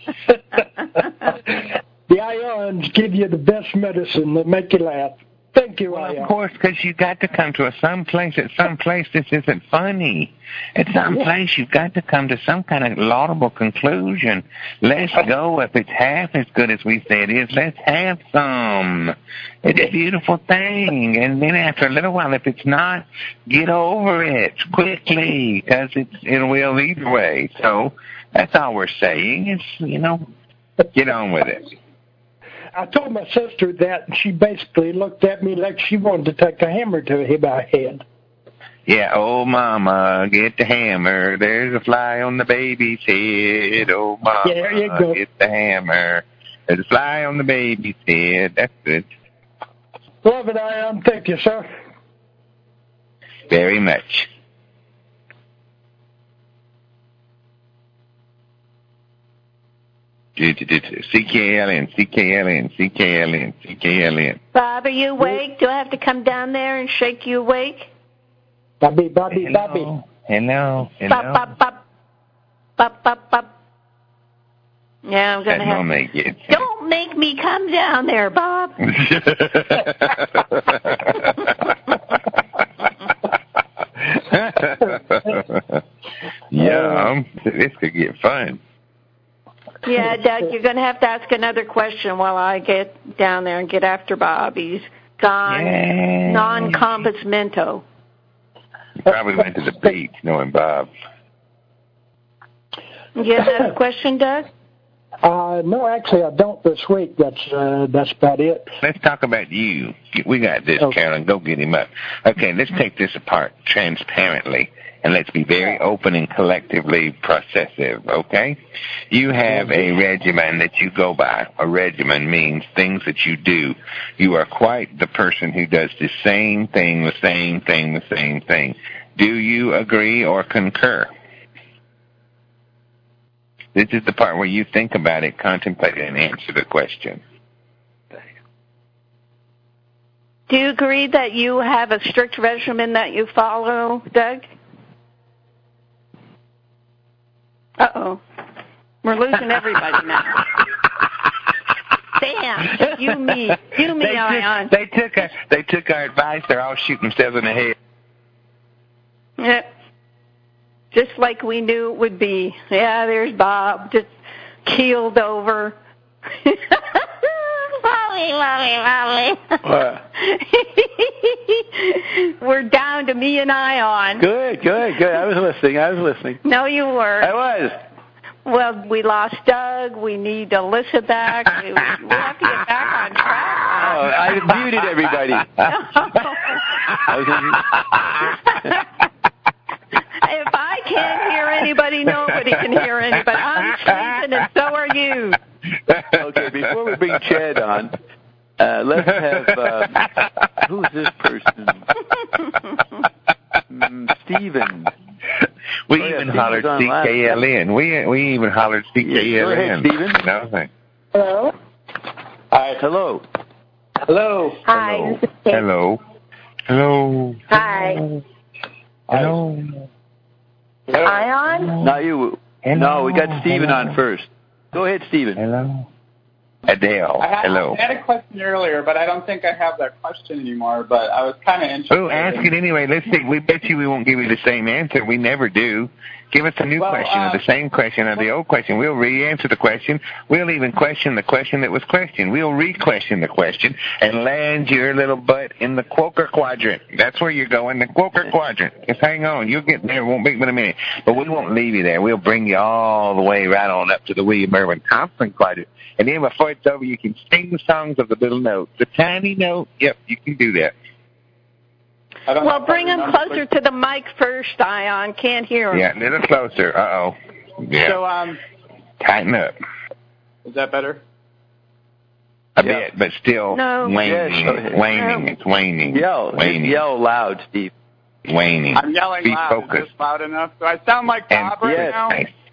The ions give you the best medicine that make you laugh. Thank you, Well, of course, because you got to come to some place. At some place, this isn't funny. At some place, you've got to come to some kind of laudable conclusion. Let's go. If it's half as good as we say it is, let's have some. It's a beautiful thing. And then after a little while, if it's not, get over it quickly, because it will either way. So that's all we're saying is, get on with it. I told my sister that, and she basically looked at me like she wanted to take a hammer to my head. Yeah, oh, mama, get the hammer. There's a fly on the baby's head. Oh, mama, there you go. Get the hammer. There's a fly on the baby's head. That's good. Love it, Ion. Thank you, sir. Very much. CKLN. Bob, are you awake? Do I have to come down there and shake you awake? Bobby. Hello. Bop, bop. Bop, bop, bop. Yeah, I'm going to have to. Don't make me come down there, Bob. Yeah, this could get fun. Yeah, Doug, you're going to have to ask another question while I get down there and get after Bob. He's gone non-compos mento. He probably went to the beach knowing Bob. You have another question, Doug? No, actually, I don't this week. That's about it. Let's talk about you. We got this, okay. Carolyn. Go get him up. Okay, let's take this apart transparently, and let's be very open and collectively processive, okay? You have a regimen that you go by. A regimen means things that you do. You are quite the person who does the same thing. Do you agree or concur? This is the part where you think about it, contemplate it, and answer the question. Do you agree that you have a strict regimen that you follow, Doug? Uh-oh. We're losing everybody now. Damn. You, me, Ion. They took our advice. They're all shooting themselves in the head. Yeah. Just like we knew it would be. Yeah, there's Bob, just keeled over. Mommy. We're down to me and Ion. Good. I was listening. No, you weren't. I was. Well, we lost Doug. We need Alyssa back. We have to get back on track. Oh, I muted everybody. If I can't hear anybody, nobody can hear anybody. I'm sleeping, and so are you. Okay, before we bring Chad on, let's have, who's this person? Stephen. We even hollered CKLN. We even hollered CKLN. Go ahead, Stephen. No, Hello? Hi, hello. Hi. Hello. Hi. Hello. Ion? Not you. Hello. No, we got Stephen on first. Go ahead, Stephen. Hello. Adele. Hello. I had a question earlier, but I don't think I have that question anymore, but I was kind of interested. Oh, ask it anyway. Let's see. We bet you we won't give you the same answer. We never do. Give us a new question or the same question or the old question. We'll re-answer the question. We'll even question the question that was questioned. We'll re-question the question and land your little butt in the Quoker quadrant. That's where you're going, the Quoker quadrant. Just hang on. You'll get there. It won't be but a minute. But we won't leave you there. We'll bring you all the way right on up to the William Irwin Thompson quadrant. And then before it's over, you can sing the songs of the little note. The tiny note. Yep, you can do that. Well, bring him closer to the mic first, Ion. Can't hear him. Yeah, a little closer. Uh-oh. Yeah. So, tighten up. Is that better? A bit, but still waning. Yes, It's waning. Yell loud, Steve. Waning. I'm yelling Be loud. focused. Is this loud enough? Do I sound like Bob right now?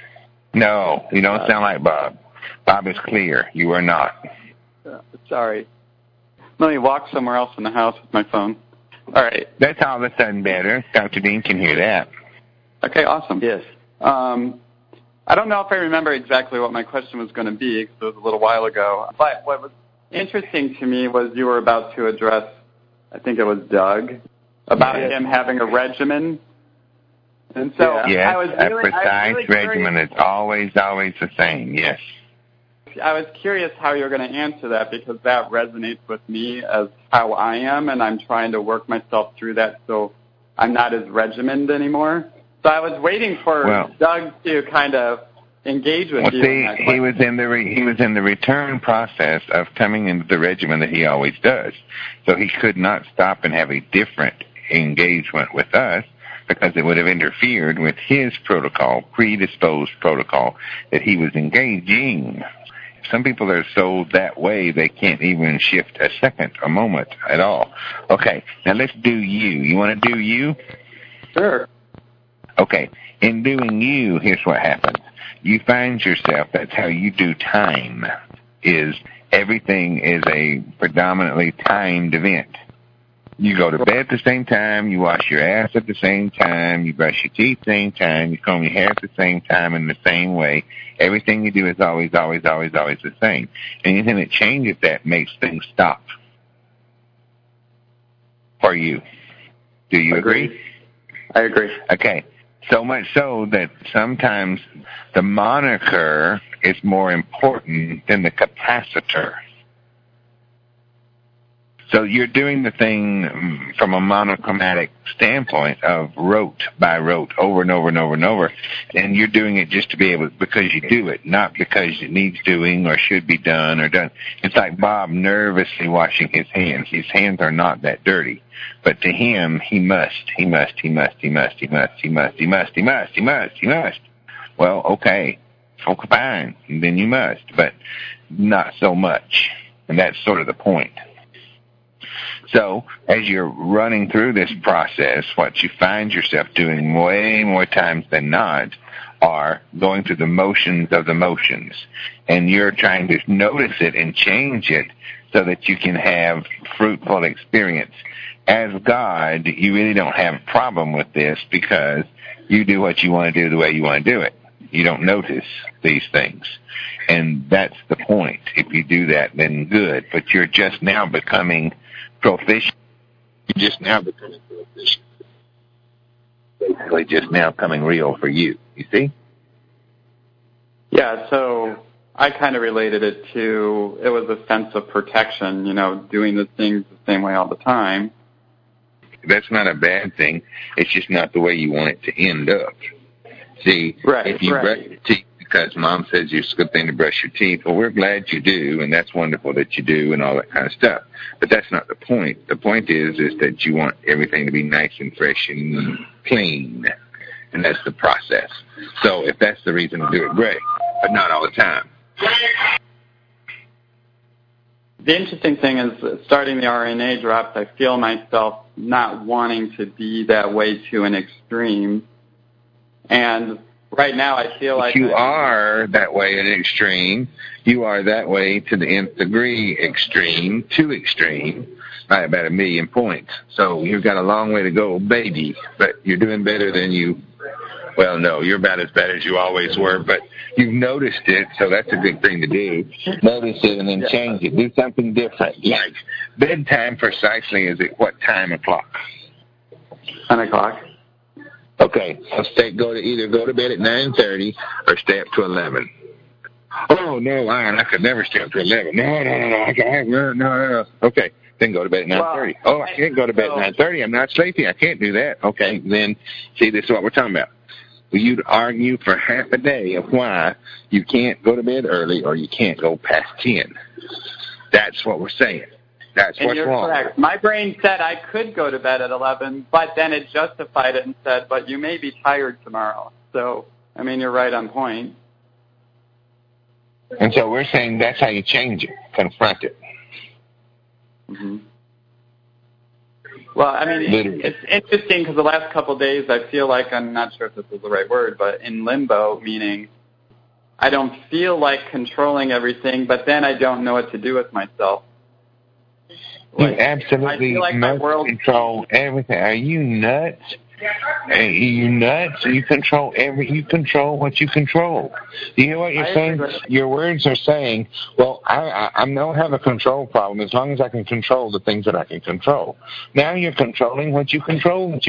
No, you don't sound like Bob. Bob is clear. You are not. Sorry. Let me walk somewhere else in the house with my phone. All right. That's all of a sudden better. Dr. Dean can hear that. Okay, awesome. Yes. I don't know if I remember exactly what my question was going to be because it was a little while ago. But what was interesting to me was you were about to address, I think it was Doug, about him having a regimen. And so yes, I was really, a precise regimen is always the same, yes. I was curious how you were going to answer that because that resonates with me as how I am, and I'm trying to work myself through that so I'm not as regimented anymore. So I was waiting for Doug to kind of engage with you. See, he was in the return process of coming into the regimen that he always does. So he could not stop and have a different engagement with us because it would have interfered with his protocol, predisposed protocol that he was engaging. Some people are so that way they can't even shift a second, a moment at all. Okay, now let's do you. You want to do you? Sure. Okay, in doing you, here's what happens. You find yourself, that's how you do time, is everything is a predominantly timed event. You go to bed at the same time, you wash your ass at the same time, you brush your teeth at the same time, you comb your hair at the same time in the same way. Everything you do is always the same. Anything that changes that makes things stop for you. Do you agree? I agree. Okay. So much so that sometimes the moniker is more important than the capacitor. So you're doing the thing from a monochromatic standpoint of rote by rote, over and over and over and over, and you're doing it just to be able, because you do it, not because it needs doing or should be done or done. It's like Bob nervously washing his hands. His hands are not that dirty, but to him, he must. Well, okay, okay, fine, then you must, but not so much, and that's sort of the point. So, as you're running through this process, what you find yourself doing way more times than not are going through the motions of the motions. And you're trying to notice it and change it so that you can have fruitful experience. As God, you really don't have a problem with this because you do what you want to do the way you want to do it. You don't notice these things. And that's the point. If you do that, then good. But you're just now becoming proficient. You're just now becoming proficient. Basically just now coming real for you. You see? Yeah, so I kind of related it to, it was a sense of protection, doing the things the same way all the time. That's not a bad thing. It's just not the way you want it to end up. See, if you brush your teeth because Mom says it's a good thing to brush your teeth, well, we're glad you do, and that's wonderful that you do and all that kind of stuff. But that's not the point. The point is that you want everything to be nice and fresh and clean, and that's the process. So if that's the reason to do it, great, but not all the time. The interesting thing is, starting the RNA drops, I feel myself not wanting to be that way to an extreme. And right now I feel like you are that way at an extreme. You are that way to the nth degree extreme, too extreme, by about 1,000,000 points. So you've got a long way to go, baby, but you're doing better than you, well, no, you're about as bad as you always were, but you've noticed it, so that's a good thing to do. Notice it and then change it. Do something different. Like bedtime precisely is at what time o'clock? 10 o'clock. Okay, so either go to bed at 9:30 or stay up to 11. Oh, no, Lion, I could never stay up to 11. No. Okay, then go to bed at 9:30. I can't go to bed at 9:30. I'm not sleepy. I can't do that. Okay, then, see, this is what we're talking about. You'd argue for half a day of why you can't go to bed early or you can't go past 10. That's what we're saying. That's what's you're wrong. Correct. My brain said I could go to bed at 11, but then it justified it and said, but you may be tired tomorrow. So, I mean, you're right on point. And so we're saying that's how you change it, confront it. Mm-hmm. Well, I mean, it's interesting because the last couple of days I feel like, I'm not sure if this is the right word, but in limbo, meaning I don't feel like controlling everything, but then I don't know what to do with myself. You absolutely must control everything. Are you nuts? Are you nuts? You control you control what you control. Do you hear what you're saying? Your words are saying, well, I don't have a control problem as long as I can control the things that I can control. Now you're controlling what you control, I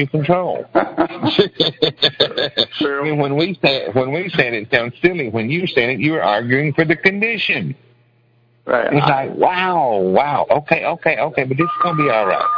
mean, when we say it sounds silly. When you say it, you're arguing for the condition. Right. It's like, wow, okay, but this is going to be all right.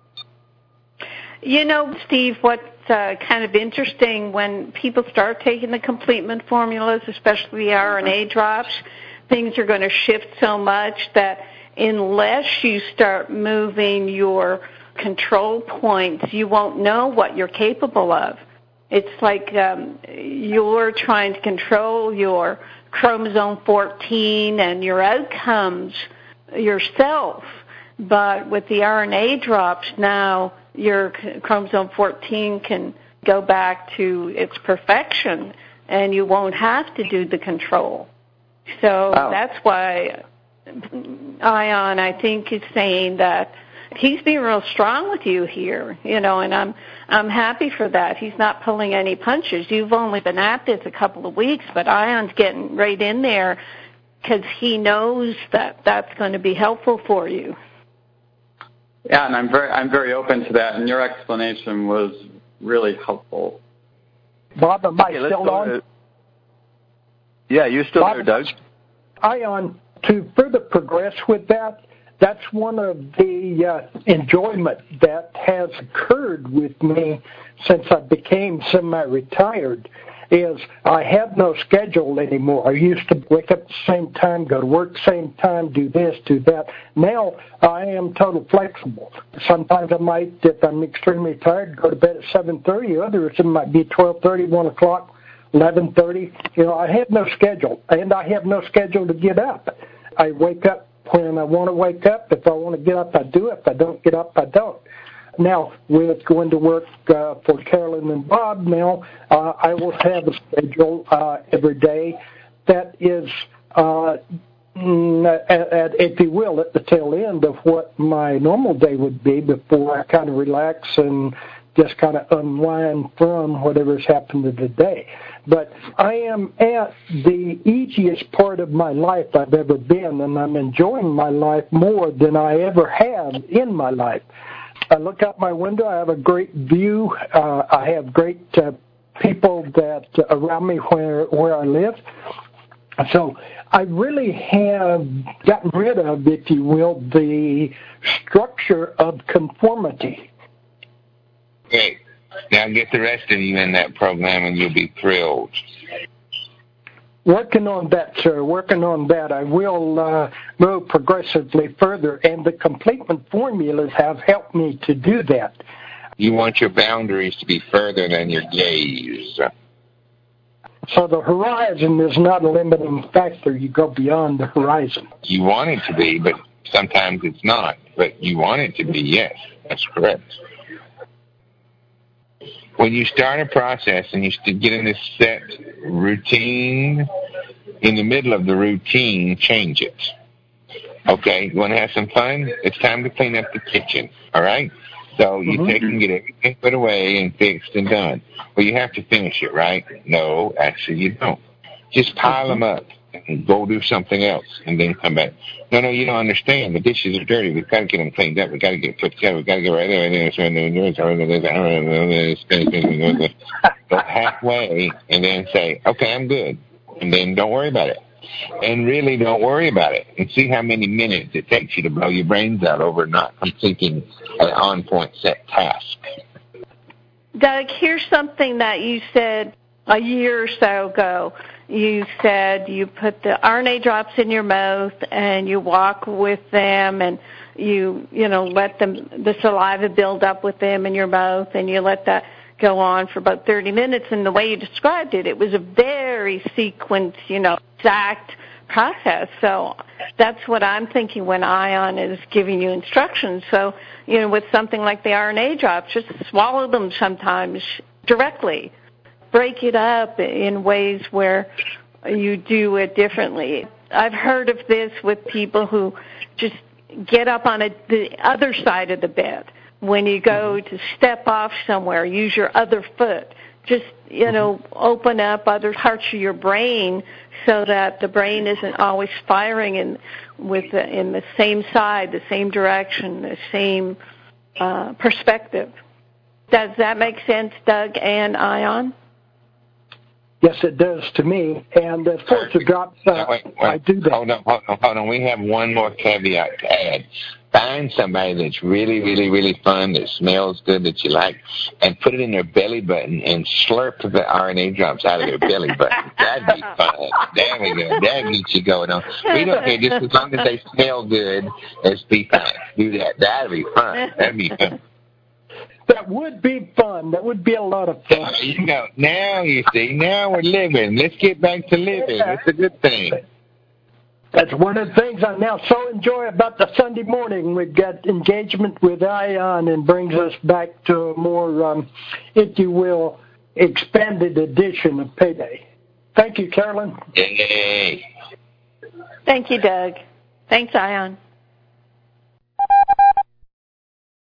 You know, Steve, what's kind of interesting when people start taking the Completement formulas, especially the RNA drops, things are going to shift so much that unless you start moving your control points, you won't know what you're capable of. It's like you're trying to control your chromosome 14 and your outcomes yourself. But with the RNA drops now, your chromosome 14 can go back to its perfection, and you won't have to do the control. So that's why Ion, I think, is saying that he's being real strong with you here, and I'm happy for that. He's not pulling any punches. You've only been at this a couple of weeks, but Ion's getting right in there because he knows that that's going to be helpful for you. Yeah, and I'm very open to that, and your explanation was really helpful. Bob, am I still on? Yeah, you're still there, Doug. Ion, to further progress with that, that's one of the enjoyment that has occurred with me since I became semi-retired, is I have no schedule anymore. I used to wake up at the same time, go to work same time, do this, do that. Now I am totally flexible. Sometimes I might, if I'm extremely tired, go to bed at 7:30. Others it might be 12:30, 1 o'clock, 11:30. I have no schedule, and I have no schedule to get up. I wake up when I want to wake up. If I want to get up, I do. If I don't get up, I don't. Now, with going to work for Carolyn and Bob now, I will have a schedule every day that is, if you will, at the tail end of what my normal day would be before I kind of relax and just kind of unwind from whatever's happened to the day. But I am at the easiest part of my life I've ever been, and I'm enjoying my life more than I ever have in my life. I look out my window. I have a great view. I have great people that around me where I live. So I really have gotten rid of, if you will, the structure of conformity. Great. Now get the rest of you in that program, and you'll be thrilled. Working on that, sir. Working on that. I will move progressively further, and the Completement formulas have helped me to do that. You want your boundaries to be further than your gaze. So the horizon is not a limiting factor. You go beyond the horizon. You want it to be, but sometimes it's not. But you want it to be, yes. That's correct. When you start a process and you get in this set routine, in the middle of the routine, change it. Okay, you want to have some fun? It's time to clean up the kitchen, all right? So you take and get everything put away and fixed and done. Well, you have to finish it, right? No, actually you don't. Just pile them up and go do something else and then come back. No, you don't understand. The dishes are dirty. We've got to get them cleaned up. We've got to get put together. We've got to get right there. Go halfway and then say, okay, I'm good. And then don't worry about it. And really don't worry about it. And see how many minutes it takes you to blow your brains out over not completing an on-point set task. Doug, here's something that you said a year or so ago. You said you put the RNA drops in your mouth and you walk with them and you let the saliva build up with them in your mouth and you let that go on for about 30 minutes. And the way you described it, it was a very sequenced, exact process. So that's what I'm thinking when Ion is giving you instructions. So, with something like the RNA drops, just swallow them sometimes directly. Break it up in ways where you do it differently. I've heard of this with people who just get up on the other side of the bed. When you go to step off somewhere, use your other foot. Just, open up other parts of your brain so that the brain isn't always firing in the same side, the same direction, the same perspective. Does that make sense, Doug and Ion? Yes, it does to me. And as far as the drops, I do that. Hold on. We have one more caveat to add. Find somebody that's really, really, really fun, that smells good, that you like, and put it in their belly button and slurp the RNA drops out of their belly button. That'd be fun. There we go. That'd get you going on. We don't care, just as long as they smell good, let's be fun. Do that. That'd be fun. That'd be fun. That would be fun. That would be a lot of fun. There you go. Now you see. Now we're living. Let's get back to living. That's a good thing. That's one of the things I now so enjoy about the Sunday morning. We've got engagement with Ion and brings us back to a more, if you will, expanded edition of Payday. Thank you, Carolyn. Yay. Thank you, Doug. Thanks, Ion.